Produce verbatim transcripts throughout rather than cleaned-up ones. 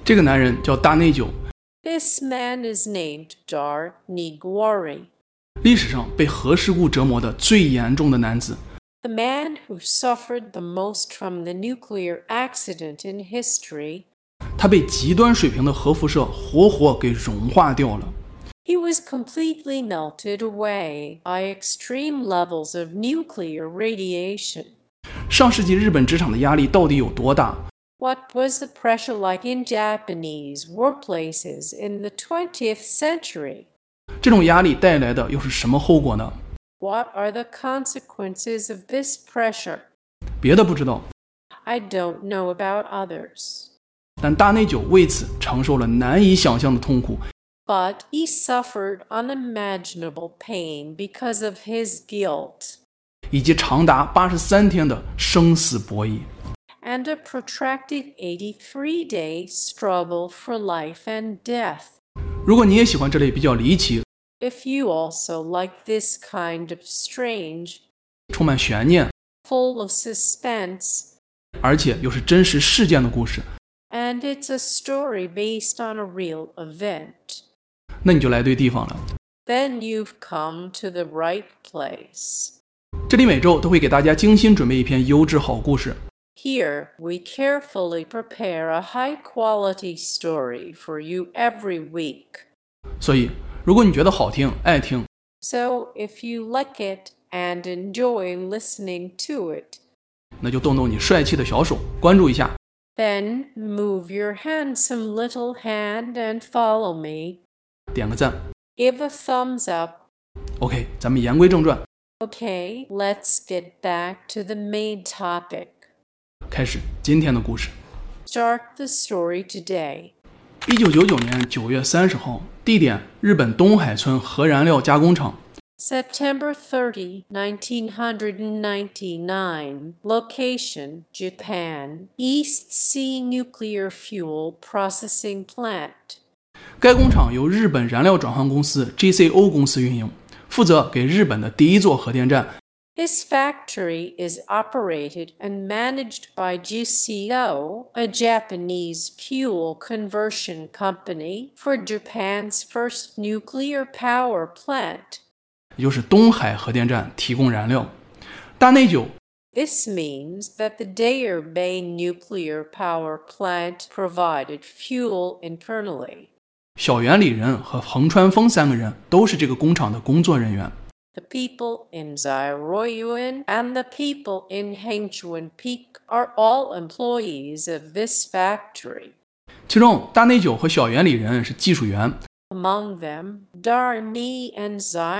这个男人叫大内久， This man is named Dar Nigwari, 历史上被核事故折磨的最严重的男子。 the man who suffered the most from the nuclear accident in history. 他被极端水平的核辐射活活给融化掉了。 He was completely melted away by extreme levels of nuclear radiation. 上世纪日本职场的压力到底有多大？ What was the pressure like in Japanese workplaces in the twentieth century? 这种压力带来的又是什么后果呢？ What are the consequences of this pressure? 别的不知道， I don't know about others. 但大内久为此承受了难以想象的痛苦， But he suffered unimaginable pain because of his guilt, 以及长达八十三天的生死博弈。 and a protracted eighty-three day struggle for life and death. 如果你也喜欢这类比较离奇、 If you also like this kind of strange, 充满悬念， full of suspense, 而且又是真实事件的故事， and it's a story based on a real event, 那你就来对地方了。 then you've come to the right place. 这里每周都会给大家精心准备一篇优质好故事， Here, we carefully prepare a high-quality story for you every week. 所以如果你觉得好听、爱听， So, if you like it and enjoy listening to it, 那就动动你帅气的小手，关注一下。 then move your handsome little hand and follow me. 点个赞。 Give a thumbs up. OK， 咱们言归正传， Okay, let's get back to the main topic. 开始今天的故事。 Start the story today. 一九九九年九月三十号，地点日本东海村核燃料加工厂。 September thirtieth, nineteen ninety-nine. Location, Japan. East Sea Nuclear Fuel Processing Plant. 该工厂由日本燃料转换公司 G C O 公司运营，负责给日本的第一座核电站 This factory is operated and managed by G C O, a Japanese fuel conversion company, for Japan's first nuclear power plant. 也就是东海核电站提供燃料。大内久 This means that the Dare Bay nuclear power plant provided fuel internally. 小原里人和横川丰三个人都是这个工厂的工作人员。 The people in Zairoyuan and the people in Hengchuan Peak are all employees of this factory. 其中大内久和小原里人是技术员， Among them, Darni and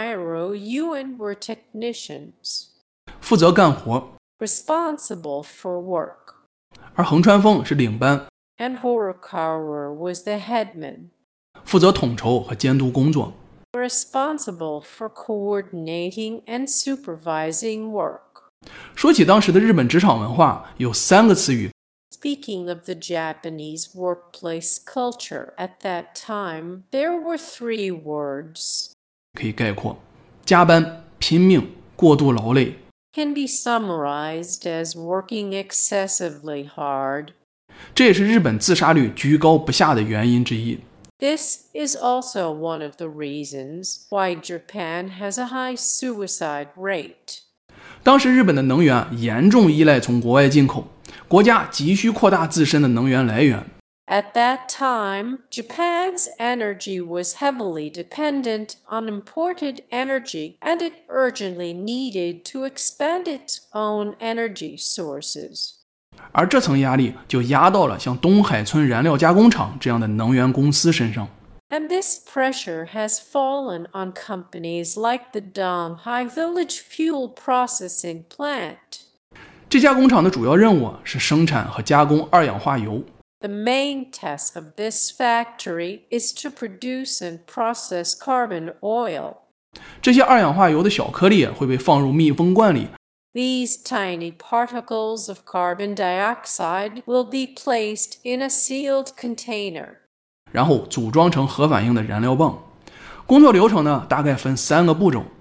Zairoyuan were technicians, 负责干活， responsible for work, 而横川丰是领班， and Horikawa was the headman, 负责统筹和监督工作。 responsible for coordinating and supervising work. 说起当时的日本职场文化，有三个词语 Speaking of the Japanese workplace culture at that time, there were three words. 可以概括：加班、拼命、过度劳累。 Can be summarized as working excessively hard. 这也是日本自杀率居高不下的原因之一。 This is also one of the reasons why Japan has a high suicide rate. 当时日本的能源严重依赖从国外进口，国家急需扩大自身的能源来源。 At that time, Japan's energy was heavily dependent on imported energy, and it urgently needed to expand its own energy sources. 而这层压力就压到了像东海村燃料加工厂这样的能源公司身上。 And this pressure has fallen on companies like the Donghai Village Fuel Processing Plant. 这家工厂的主要任务是生产和加工二氧化油。 The main task of this factory is to produce and process carbon oil. 这些二氧化油的小颗粒会被放入密封罐里， These tiny particles of carbon dioxide will be placed in a sealed container. 然后组装成核反应的燃料棒。工作流程呢，大概分三个步骤。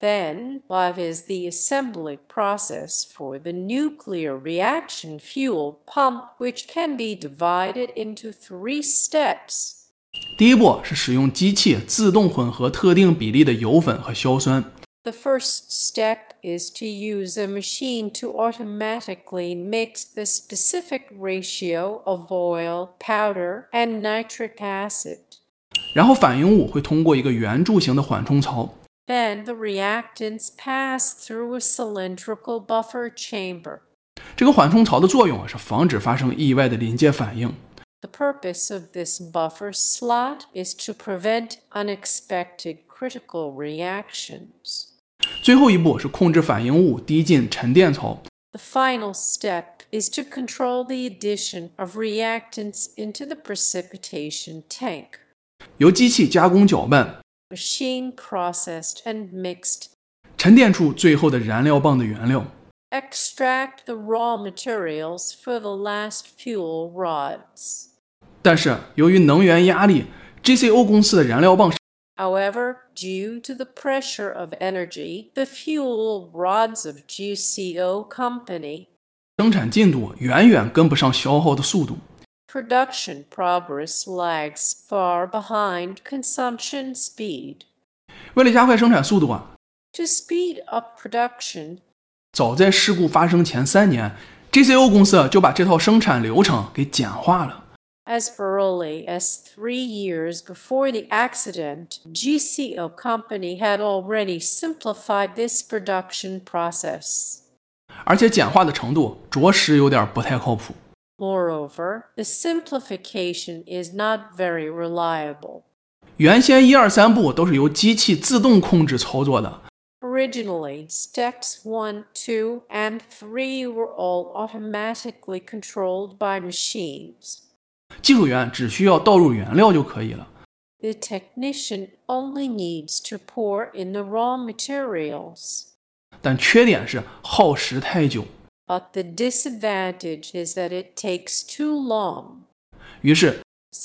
Then, what is the assembly process for the nuclear reaction fuel pump, which can be divided into three steps. 第一步是使用机器自动混合特定比例的油粉和硝酸。 The first step is to use a machine to automatically mix the specific ratio of oil, powder, and nitric acid. 然后反应物会通过一个圆柱形的缓冲槽。 Then the reactants pass through a cylindrical buffer chamber. 这个缓冲槽的作用是防止发生意外的临界反应。 The purpose of this buffer slot is to prevent unexpected critical reactions. 最后一步是控制反应物滴进沉淀槽。 The final step is to control the addition of reactants into the precipitation tank. 由机器加工搅拌。 Machine processed and mixed. 沉淀出最后的燃料棒的原料。 Extract the raw materials for the last fuel rods. 但是由于能源压力 ，G C O 公司的燃料棒 However, due to the pressure of energy, the fuel rods of G C O Company 生产进度远远跟不上消耗的速度。 Production progress lags far behind consumption speed. 为了加快生产速度啊 To speed up production, 早在事故发生前三年 ，G C O 公司就把这套生产流程给简化了。 as early as three years before the accident, G C O Company had already simplified this production process. 而且简化的程度着实有点不太靠谱。 Moreover, the simplification is not very reliable. 原先一二三步都是由机器自动控制操作的。 Originally, steps one, two, and three were all automatically controlled by machines. 技术员只需要倒入原料就可以了。 The technician only needs to pour in the raw materials. 但缺点是耗时太久。 But the disadvantage is that it takes too long. 于是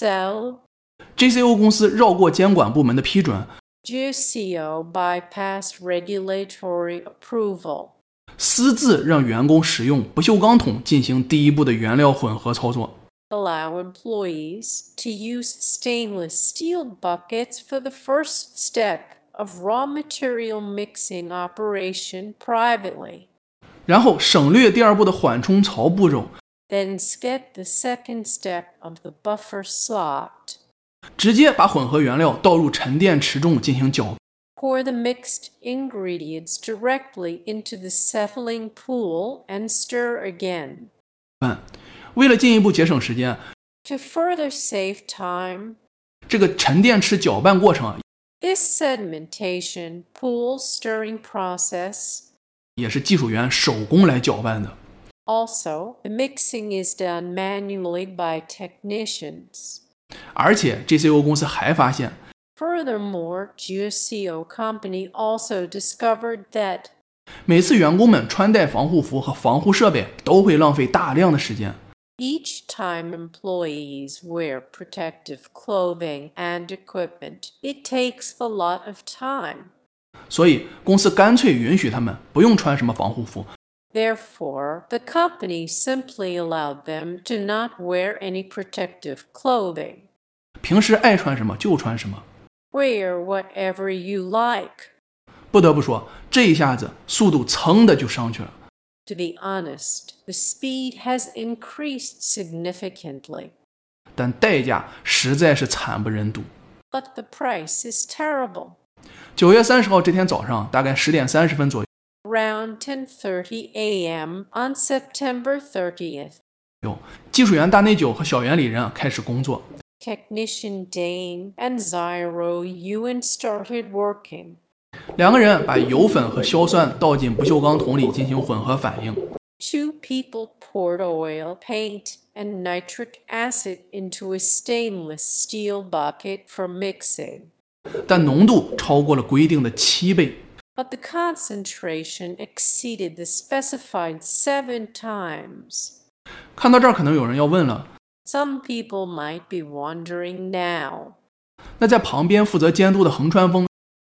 So, G C O 公司绕过监管部门的批准， G C O bypassed regulatory approval. 私自让员工使用不锈钢桶进行第一步的原料混合操作。 Allow employees to use stainless steel buckets for the first step of raw material mixing operation privately. 然后省略第二步的缓冲槽步骤， Then skip the second step of the buffer slot. 直接把混合原料倒入沉淀池中进行搅拌。 Pour the mixed ingredients directly into the settling pool and stir again. 为了进一步节省时间， To further save time, 这个沉淀池搅拌过程 this sedimentation pool stirring process, 也是技术员手工来搅拌的。 also, the mixing is done manually by technicians. 而且 G C O 公司还发现， Furthermore, G C O Company also discovered that 每次员工们穿戴防护服和防护设备都会浪费大量的时间。 each time employees wear protective clothing and equipment, it takes a lot of time. 所以公司干脆允许他们不用穿什么防护服， Therefore, the company simply allowed them to not wear any protective clothing. 平时爱穿什么就穿什么。 Wear whatever you like. 不得不说，这一下子速度噌的就上去了。 To be honest, the speed has increased significantly. 但代价实在是惨不忍睹。 But the price is terrible. 九月三十号这天早上，大概十点三十分左右， Around ten thirty a m on September thirtieth, 技术员大内久和小原理人开始工作。 Technician Dane and Zyro Ewan started working. 两个人把油粉和硝酸倒进不锈钢桶里进行混合反应。 Two people poured oil, paint, and nitric acid into a stainless steel bucket for mixing. 但浓度超过了规定的七倍。 But the concentration exceeded the specified seven times. 看到这儿，可能有人要问了， Some people might be wondering now. 那在旁边负责监督的横川枫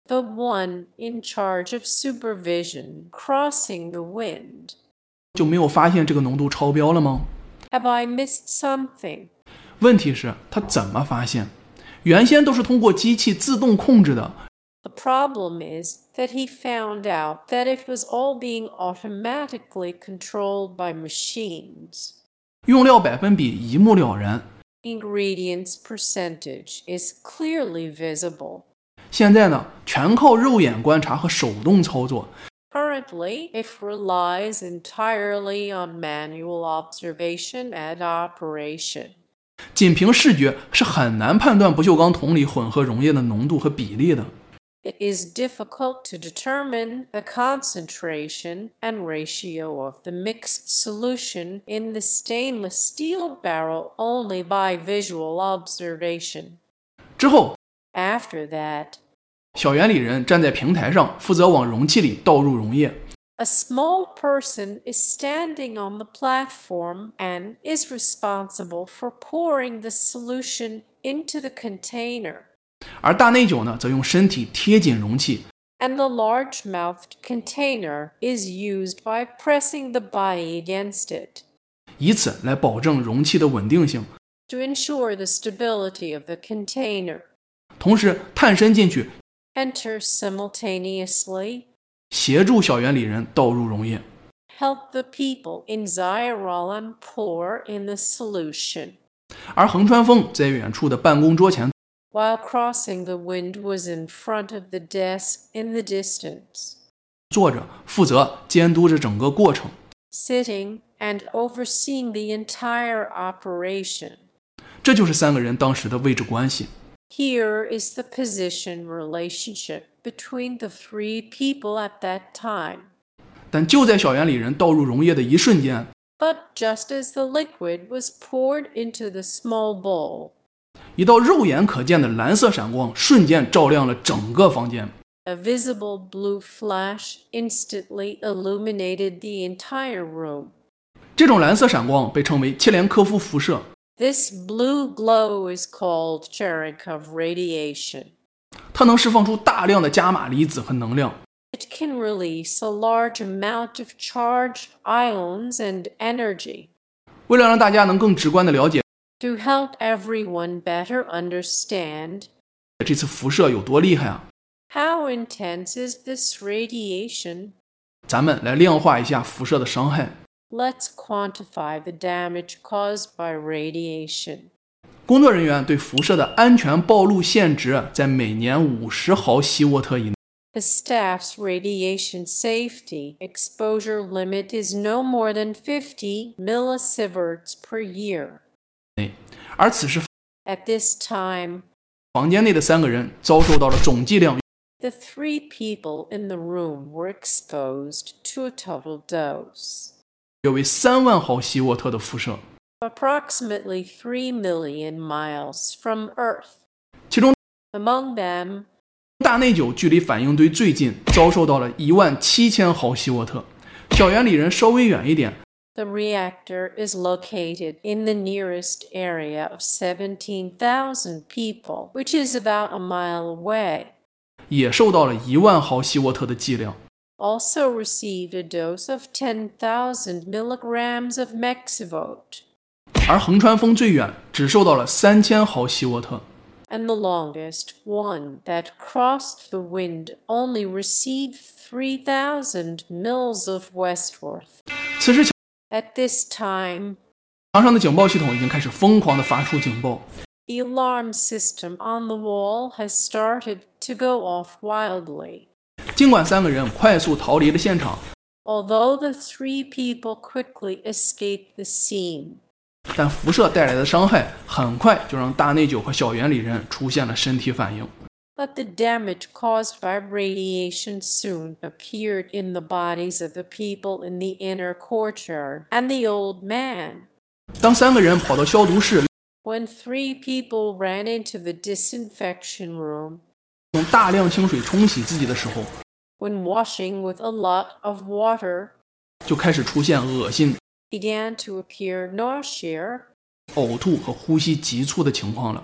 the one in charge of supervision, crossing the wind. 就没有发现这个浓度超标了吗？ Have I missed something? 问题是他怎么发现？原先都是通过机器自动控制的。 The problem is that he found out that it was all being automatically controlled by machines. 用料百分比一目了然。 Ingredients percentage is clearly visible. 现在呢，全靠肉眼观察和手动操作。 Currently, it relies entirely on manual observation and operation. 仅凭视觉是很难判断不锈钢桶里混合溶液的浓度和比例的。 It is difficult to determine the concentration and ratio of the mixed solution in the stainless steel barrel only by visual observation. 之后， After that, 小原理人站在平台上，负责往容器里倒入溶液。 a small person is standing on the platform and is responsible for pouring the solution into the container. 而大内九呢，则用身体贴紧容器， And the large-mouthed container is used by pressing the body against it 以此来保证容器的稳定性， to ensure the stability of the container. 同时探身进去， Enter simultaneously, 协助小原理人倒入溶液。 help the people in Xyrolan pour in the solution. 而横川枫在远处的办公桌前， While crossing the wind was in front of the desk in the distance, 坐着负责监督着整个过程。 sitting and overseeing the entire operation. 这就是三个人当时的位置关系。 Here is the position relationship between the three people at that time. 但就在小原理人倒入溶液的一瞬间， But just as the liquid was poured into the small bowl, 一道肉眼可见的蓝色闪光瞬间照亮了整个房间。 a visible blue flash instantly illuminated the entire room. 这种蓝色闪光被称为切连科夫辐射， This blue glow is called Cherenkov radiation. 它能释放出大量的伽马离子和能量。 It can release a large amount of charged ions and energy. 为了让大家能更直观地了解 To help everyone better understand 这次辐射有多厉害啊， how intense is this radiation, 咱们来量化一下辐射的伤害。 let's quantify the damage caused by radiation. 工作人员对辐射的安全暴露限值在每年五十毫西沃特以内。 The staff's radiation safety exposure limit is no more than fifty millisieverts per year. 而此时 At this time, 房间内的三个人遭受到了总剂量 the three people in the room were exposed to a total dose, 约为三万毫西沃特的辐射， approximately three million miles from Earth. 其中 Among them, 大内九距离反应堆最近，遭受到了一万七千毫西沃特，小原理人稍微远一点， the reactor is located in the nearest area of seventeen thousand people, which is about a mile away. 也受到了一万毫西沃特的剂量。 Also received a dose of ten thousand milligrams of Mexivote, 而横川枫最远，只受到了三千毫西沃特。 and the longest one that crossed the wind only received three thousand mils of Westworth. 此时 At this time, 墙上的警报系统已经开始疯狂地发出警报， the alarm system on the wall has started to go off wildly. 尽管三个人快速逃离了现场， Although the three people quickly escaped the scene, 但辐射带来的伤害很快就让大内九和小原理人出现了身体反应。 but the damage caused by radiation soon appeared in the bodies of the people in the inner courtyard and the old man. 当三个人跑到消毒室， When three people ran into the disinfection room, 用大量清水冲洗自己的时候， when washing with a lot of water, 就开始出现恶心、 began to appear nausea, 呕吐和呼吸急促的情况了。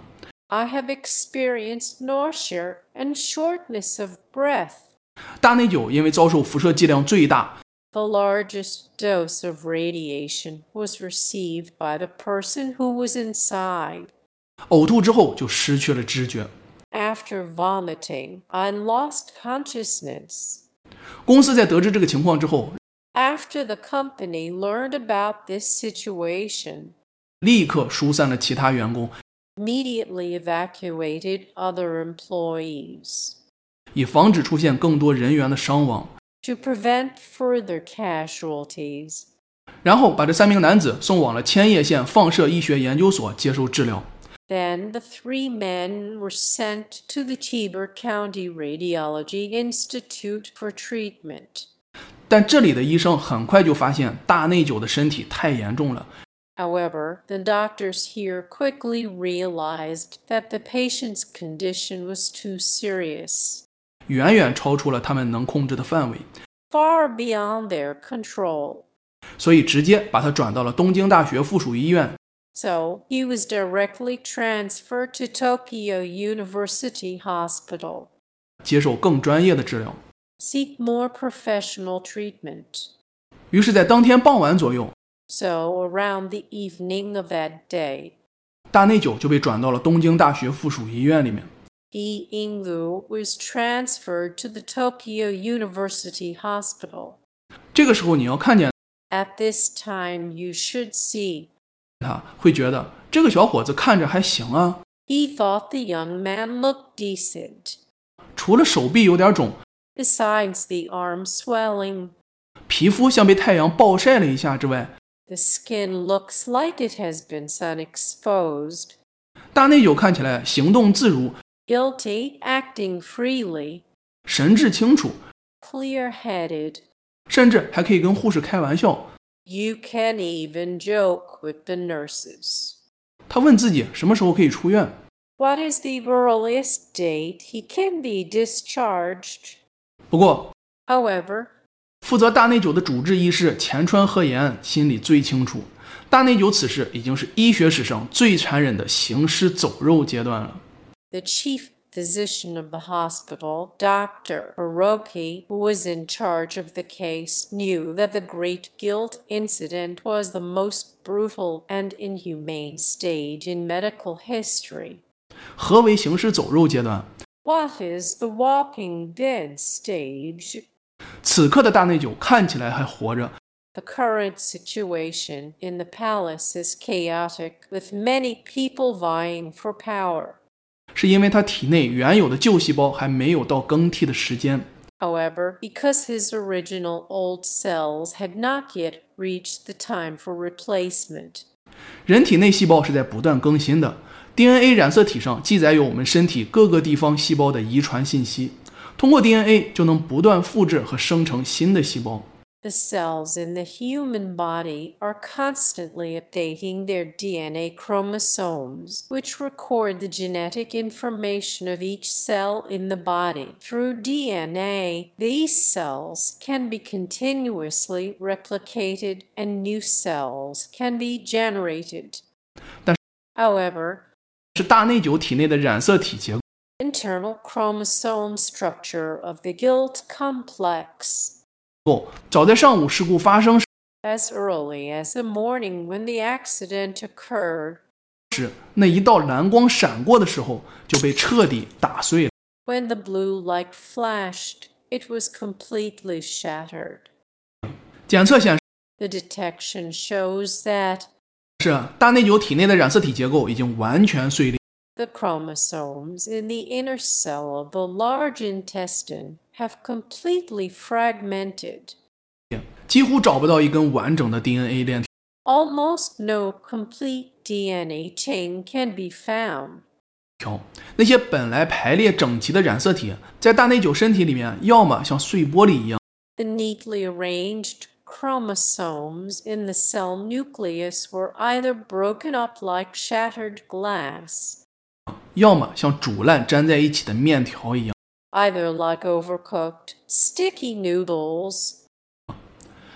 I have experienced nausea and shortness of breath. 大内九因为遭受辐射剂量最大， The largest dose of radiation was received by the person who was inside. 呕吐之后就失去了知觉。 After vomiting, I lost consciousness. 公司在得知这个情况之后， After the company learned about this situation, 立刻疏散了其他员工， immediately evacuated other employees 以防止出现更多人员的伤亡。 to prevent further casualties. 然后把这三名男子送往了千叶县放射医学研究所接受治疗。 Then the three men were sent to the Tiber County Radiology Institute for treatment. 但这里的医生很快就发现大内九的身体太严重了， However, the doctors here quickly realized that the patient's condition was too serious, 远远超出了他们能控制的范围， far beyond their control. 所以直接把他转到了东京大学附属医院， So he was directly transferred to Tokyo University Hospital, 接受更专业的治疗。 seek more professional treatment. 于是，在当天傍晚左右， So around the evening of that day, 大内九就被转到了东京大学附属医院里面。 Lee Ingu was transferred to the Tokyo University Hospital. 这个时候你要看见 At this time, you should see. 他，会觉得这个小伙子看着还行啊， He thought the young man looked decent. 除了手臂有点肿， Besides the arm swelling, 皮肤像被太阳暴晒了一下之外， the skin looks like it has been sun exposed. 大内九看起来行动自如， Guilty, acting freely, 神志清楚， clear-headed. 甚至还可以跟护士开玩笑。 You can even joke with the nurses. 他问自己什么时候可以出院。 What is the earliest date he can be discharged? 不过， However, 负责大内九的主治医师前川和彦心里最清楚，大内九此时已经是医学史上最残忍的行尸走肉阶段了。 the chief physician of the hospital, Doctor Hiroki, who was in charge of the case, knew that the Great Guilt incident was the most brutal and inhumane stage in medical history. 何为行尸走肉阶段？ What is the walking dead stage? 此刻的大内九看起来还活着， The current situation in the palace is chaotic, with many people vying for power. 是因为他体内原有的旧细胞还没有到更替的时间。 However, because his original old cells had not yet reached the time for replacement, 人体内细胞是在不断更新的 ，D N A 染色体上记载有我们身体各个地方细胞的遗传信息，通过 D N A 就能不断复制和生成新的细胞。 the cells in the human body are constantly updating their D N A chromosomes, which record the genetic information of each cell in the body. Through D N A, these cells can be continuously replicated and new cells can be generated. 但 However, 是大内九体内的染色体结构 internal chromosome structure of the Guilt complex. 早在上午事故发生 As early as the morning when the accident occurred, 时，那一道蓝光闪过的时候就被彻底打碎了。 when the blue light flashed, it was completely shattered. 检测显示 The detection shows that 是大内九体内的染色体结构已经完全碎裂， the chromosomes in the inner cell of the large intestine have completely fragmented. 几乎找不到一根完整的 D N A 链条。 Almost no complete D N A chain can be found. 那些本来排列整齐的染色体，在大内九身体里面，要么像碎玻璃一样， The neatly arranged chromosomes in the cell nucleus were either broken up like shattered glass, 要么像煮烂粘在一起的面条一样。 either like overcooked, sticky noodles.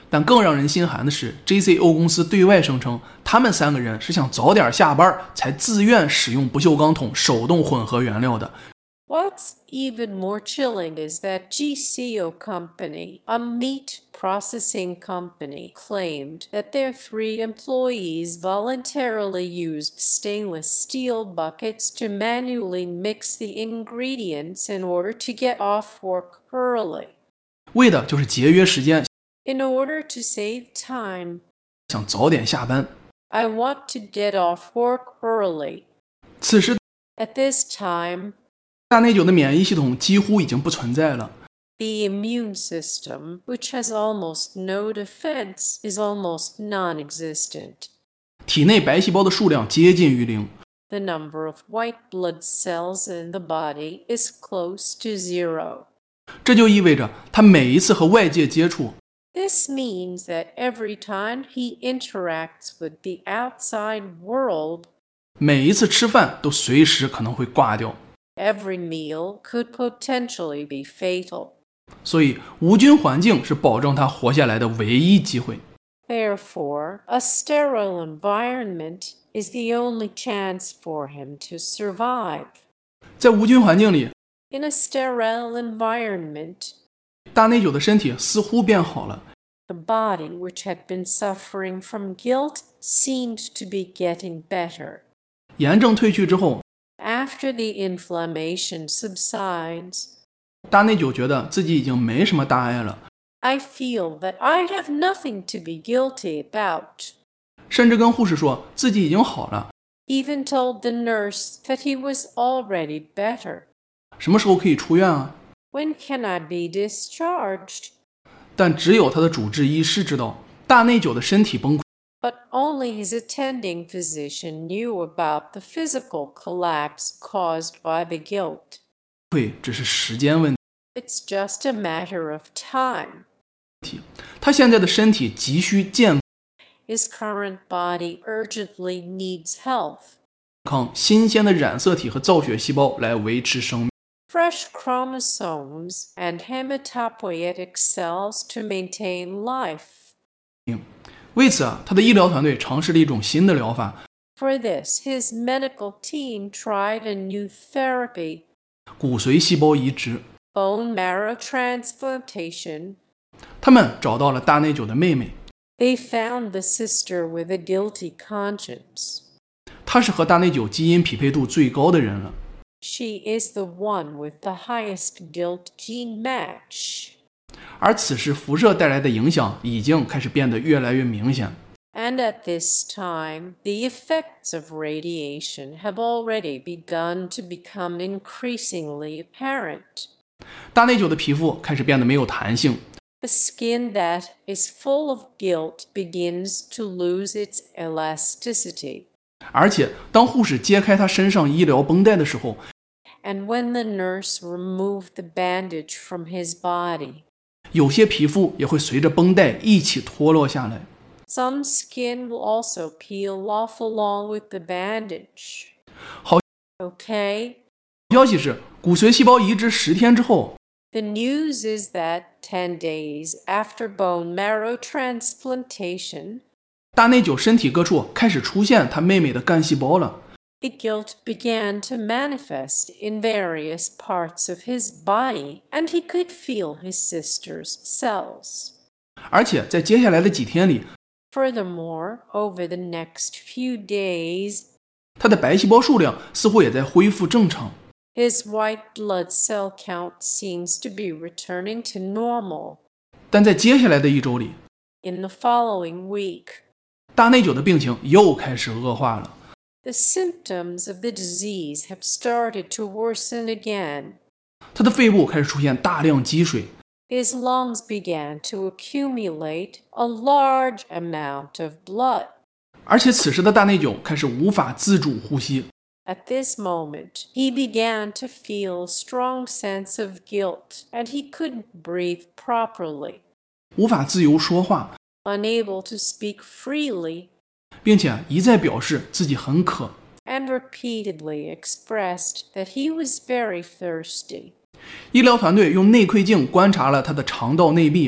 但更让人心寒的是 J C O 公司对外声称，他们三个人是想早点下班才自愿使用不锈钢桶手动混合原料的。 What's even more chilling is that G C O Company, a meat processing company, claimed that their three employees voluntarily used stainless steel buckets to manually mix the ingredients in order to get off work early. 为的就是节约时间， In order to save time, 想早点下班。 I want to get off work early. 此时 At this time, 大内久的免疫系统几乎已经不存在了， the immune system, which has almost no defense, is almost non-existent. 体内白细胞的数量接近于零。 The number of white blood cells in the body is close to zero. 这就意味着他每一次和外界接触， This means that every time he interacts with the outside world, 每一次吃饭都随时可能会挂掉。 every meal could potentially be fatal. 所以无菌环境是保证他活下来的唯一机会。 Therefore, a sterile environment is the only chance for him to survive. 在无菌环境里， In a sterile environment, 大内久的身体似乎变好了， the body, which had been suffering from guilt, seemed to be getting better. 炎症退去之后， After the inflammation subsides, 大内久觉得自己已经没什么大碍了， I feel that I have nothing to be guilty about. 甚至跟护士说自己已经好了， Even told the nurse that he was already better. 什么时候可以出院啊？ When can I be discharged? 但只有他的主治医师知道，大内久的身体崩溃 But only his attending physician knew about the physical collapse caused by the guilt. 只是时间问 It's just a matter of time. 题。他现在的身体急需健 His current body urgently needs health. 康、新鲜的染色体和造血细胞来维持生命。 Fresh chromosomes and hematopoietic cells to maintain life. 为此啊，他的医疗团队尝试了一种新的疗法 For this, his medical team tried a new therapy, 骨髓细胞移植。 bone marrow transplantation. 他们找到了大内久的妹妹， They found the sister with a guilty conscience. 她是和大内久基因匹配度最高的人了。 She is the one with the highest guilt gene match. 而此时辐射带来的影响已经开始变得越来越明显。 And at this time, the effects of radiation have already begun to become increasingly apparent. 大内久的皮肤开始变得没有弹性， The skin that is full of guilt begins to lose its elasticity. 而且当护士揭开他身上医疗绷带的时候， And when the nurse removed the bandage from his body, 有些皮肤也会随着绷带一起脱落下来。 some skin will also peel off along with the bandage. 好 Okay? 消息是，骨髓细胞移植十天之后， The news is that ten days after bone marrow transplantation, 大内久身体各处开始出现他妹妹的干细胞了。 the guilt began to manifest in various parts of his body, and he could feel his sister's cells. 而且在接下来的几天里， Furthermore, over the next few days, 他的白细胞数量似乎也在恢复正常。 his white blood cell count seems to be returning to normal. 但在接下来的一周里， In the following week, 大内久的病情又开始恶化了。 the symptoms of the disease have started to worsen again. 他的肺部开始出现大量积水， His lungs began to accumulate a large amount of blood. 而且此时的大内久开始无法自主呼吸。 At this moment, he began to feel a strong sense of guilt, and he couldn't breathe properly. 无法自由说话， Unable to speak freely, 并且一再表示自己很渴。 and repeatedly expressed that he was very thirsty. 医疗团队用内窥镜观察了他的肠道内壁，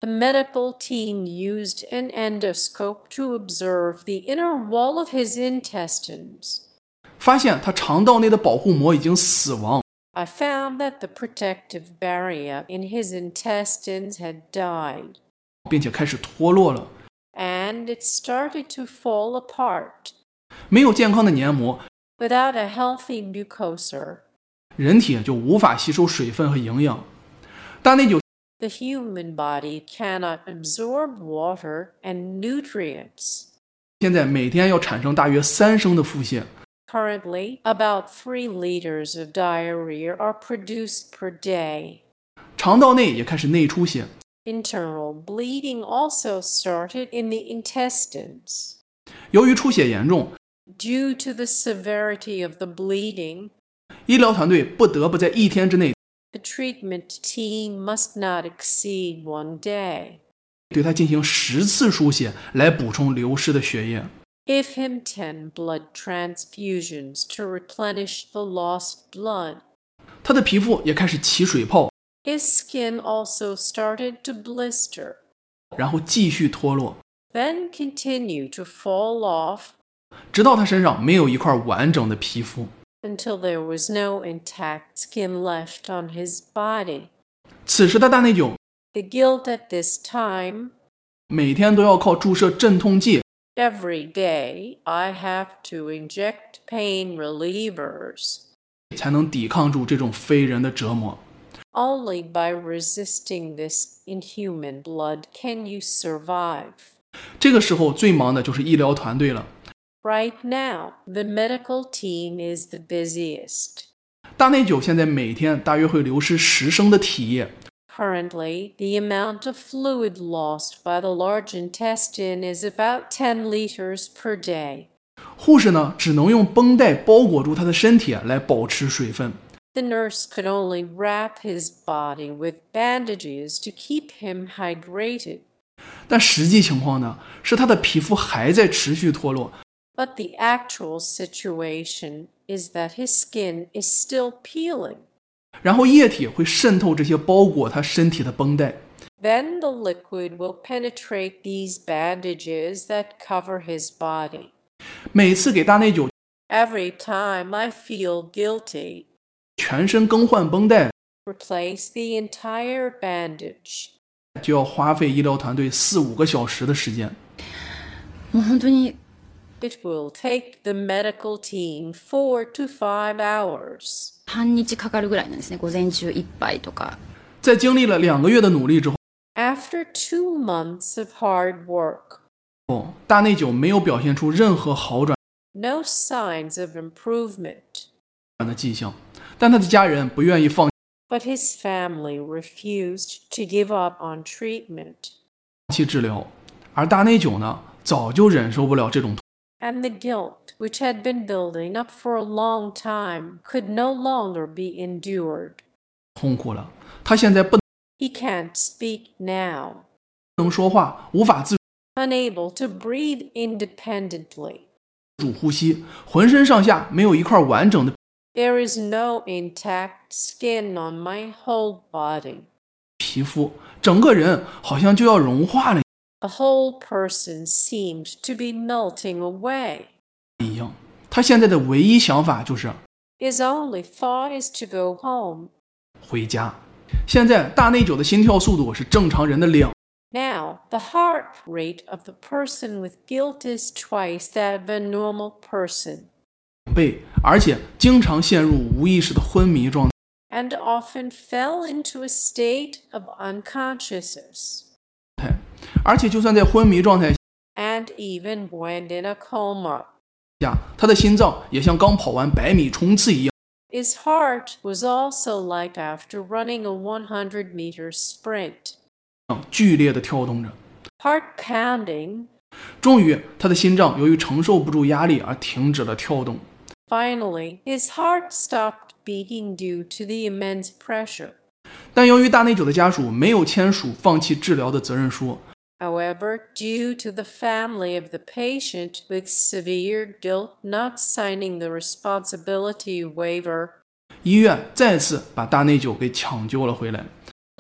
The medical team used an endoscope to observe the inner wall of his intestines. 发现他肠道内的保护膜已经死亡。 I found that the protective barrier in his intestines had died, 并且开始脱落了。 and it started to fall apart. 没有健康的黏膜， Without a healthy mucosa, 人体就无法吸收水分和营养。大内久 the human body cannot absorb water and nutrients. 现在每天要产生大约三升的腹泻。 Currently, about three liters of diarrhea are produced per day. 肠道内也开始内出血。 Internal bleeding also started in the intestines. 由于出血严重， Due to the severity of the bleeding, 医疗团队不得不在一天之内 the treatment team must not exceed one day. 对他进行十次输血，来补充流失的血液。 Give him ten blood transfusions to replenish the lost blood. 他的皮肤也开始起水泡， His skin also started to blister, 然后继续脱落， then continue to fall off 直到他身上没有一块完整的皮肤。 until there was no intact skin left on his body. 此时的大内久 The guilt at this time, 每天都要靠注射镇痛剂 every day I have to inject pain relievers. 才能抵抗住这种非人的折磨。 Only by resisting this inhuman blood can you survive. 这个时候最忙的就是医疗团队了。 Right now, the medical team is the busiest. 大内久现在每天大约会流失十升的体液， Currently, the amount of fluid lost by the large intestine is about ten liters per day. 护士呢只能用绷带包裹住他的身体来保持水分。 The nurse could only wrap his body with bandages to keep him hydrated. 但实际情况呢是他的皮肤还在持续脱落， But the actual situation is that his skin is still peeling. 然后液体会渗透这些包裹他身体的绷带， Then the liquid will penetrate these bandages that cover his body. 每次给大内久 Every time I feel guilty, 全身更换绷带， replace the entire bandage. 就要花费医疗团队四五个小时的时间。 もう本当に It will take the medical team four to five hours. 半日かかるぐらいなんですね。午前中一杯とか。 在经历了两个月的努力之后， After two months of hard work, 大内久没有表现出任何好转 no signs of improvement. 的迹象，但他的家人不愿意放 But his family refused to give up on treatment. 弃治疗，而大内久呢，早就忍受不了这种 And the guilt, which had been building up for a long time, could no longer be endured. 痛苦了。他现在不 He can't speak now, 能说话，无法自 unable to breathe independently. 主呼吸，浑身上下没有一块完整的 There is no intact skin on my whole body. 皮肤，整个人好像就要融化了 The whole person seemed to be melting away. 一样。他现在的唯一想法就是 His only thought is to go home. 回家。现在大内久的心跳速度是正常人的两 Now, the heart rate of the person with guilt is twice that of a normal person, 倍，而且经常陷入无意识的昏迷状态。 and often fell into a state of unconsciousness. 而且就算在昏迷状态 And even when in a coma, 下，他的心脏也像刚跑完百米冲刺一样， his heart was also like after running a one hundred meter sprint. 剧烈的跳动着。 Heart pounding. 终于，他的心脏由于承受不住压力而停止了跳动。 Finally, his heart stopped beating due to the immense pressure. 但由于大内久的家属没有签署放弃治疗的责任书， However, due to the family of the patient with severe guilt not signing the responsibility waiver, 医院再次把大内久给抢救了回来。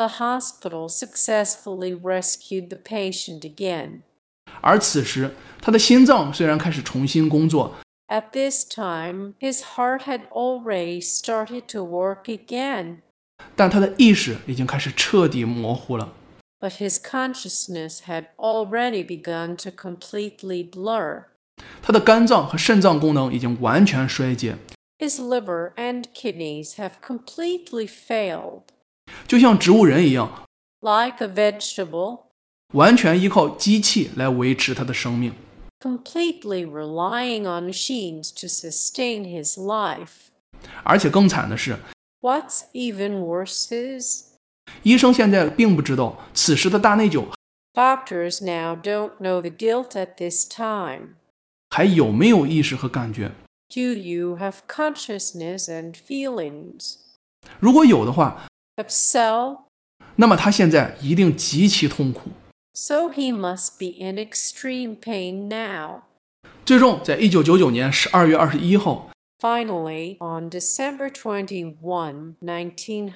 The hospital successfully rescued the patient again. 而此时，他的心脏虽然开始重新工作， At this time, his heart had already started to work again, 但他的意识已经开始彻底模糊了。 but his consciousness had already begun to completely blur. 他的肝脏和肾脏功能已经完全衰竭， His liver and kidneys have completely failed. 就像植物人一样， Like a vegetable, 完全依靠机器来维持他的生命。 completely relying on machines to sustain his life. 而且更惨的是， What's even worse is, 医生现在并不知道此时的大内疚 doctors now don't know the guilt at this time. 还有没有意识和感觉。 Do you have consciousness and feelings? 如果有的话， If so, 那么他现在一定极其痛苦。 so he must be in extreme pain now. 最终，在一九九九年十二月二十一号， Finally, on December twenty-first, nineteen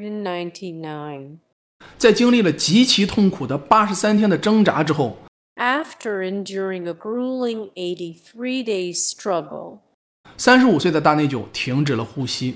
ninety-nine, 在经历了极其痛苦的八十三天的挣扎之后， after enduring a grueling eighty-three day struggle, 三十五岁的大内疚停止了呼吸，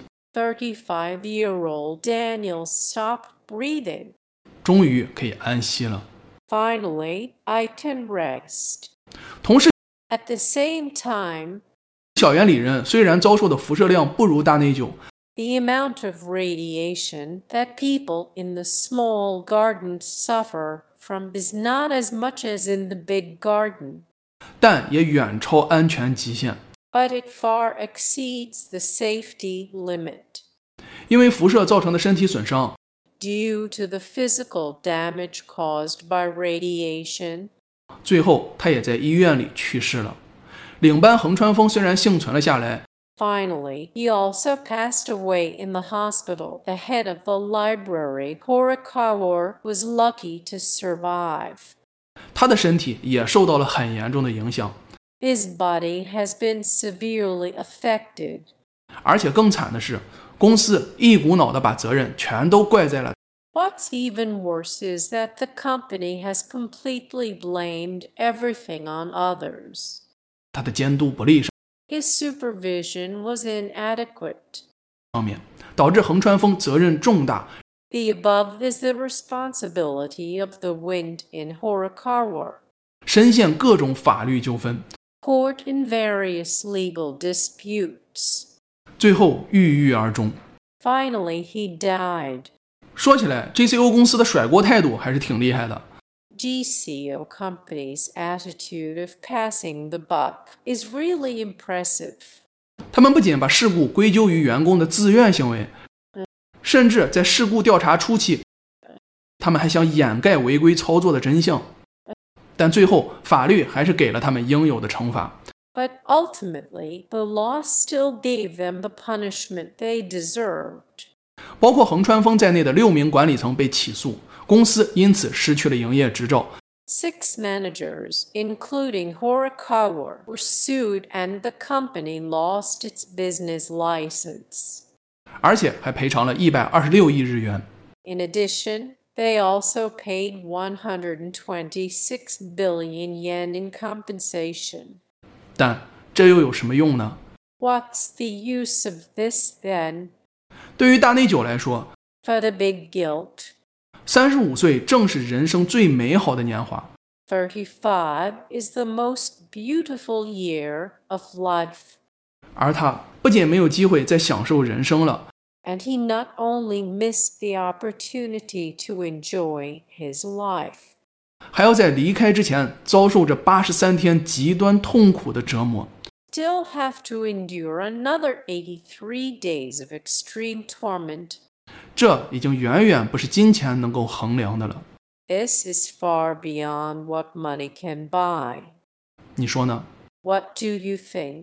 thirty-five-year-old Daniel stopped breathing. 终于可以安息了。 Finally, I can rest. 同时， At the same time, 小原理人虽然遭受的辐射量不如大内疚， the amount of radiation that people in the small garden suffer from is not as much as in the big garden, 但也远超安全极限。 but it far exceeds the safety limit. 因为辐射造成的身体损伤， Due to the physical damage caused by radiation, 最后他也在医院里去世了。领班横川丰虽然幸存了下来， finally, he also passed away in the hospital. The head of the library, Horikawa, was lucky to survive. 他的身体也受到了很严重的影响。 His body has been severely affected. 而且更惨的是，公司一股脑的把责任全都怪在了 What's even worse is that the company has completely blamed everything on others. 他的监督不力 His supervision was inadequate. 上面，导致横川丰责任重大， The above is the responsibility of the wind in Horikawa. 深陷各种法律纠纷， Court in various legal disputes. 最后郁郁而终。 Finally, he died. 说起来 G C O 公司的甩锅态度还是挺厉害的。 G C O Company's attitude of passing the buck is really impressive. 他们不仅把事故归咎于员工的自愿行为，甚至在事故调查初期，他们还想掩盖违规操作的真相，但最后法律还是给了他们应有的惩罚。 But ultimately, the law still gave them the punishment they deserved. 包括横川丰在内的六名管理层被起诉，公司因此失去了营业执照。 Six managers, including Horikawa, were sued and the company lost its business license. 而且还赔偿了一百二十六亿日元。 In addition, they also paid one hundred twenty-six billion yen in compensation. 但这又有什么用呢？ What's the use of this then? 对于大内久来说， For the big guilt, 三十五岁正是人生最美好的年华， thirty-five is the most beautiful year of life. 而他不仅没有机会再享受人生了， And he not only missed the opportunity to enjoy his life, 还要在离开之前遭受着八十三天极端痛苦的折磨。 still have to endure another eighty-three days of extreme torment. 这已经远远不是金钱能够衡量的了。 This is far beyond what money can buy. 你说呢？ What do you think?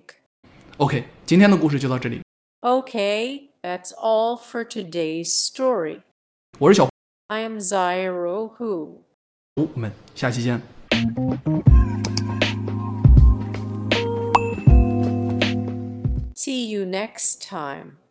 OK， 今天的故事就到这里。 Okay, that's all for today's story. 我是小胡， I am Zairo Hu. 我们下期见。 See you next time.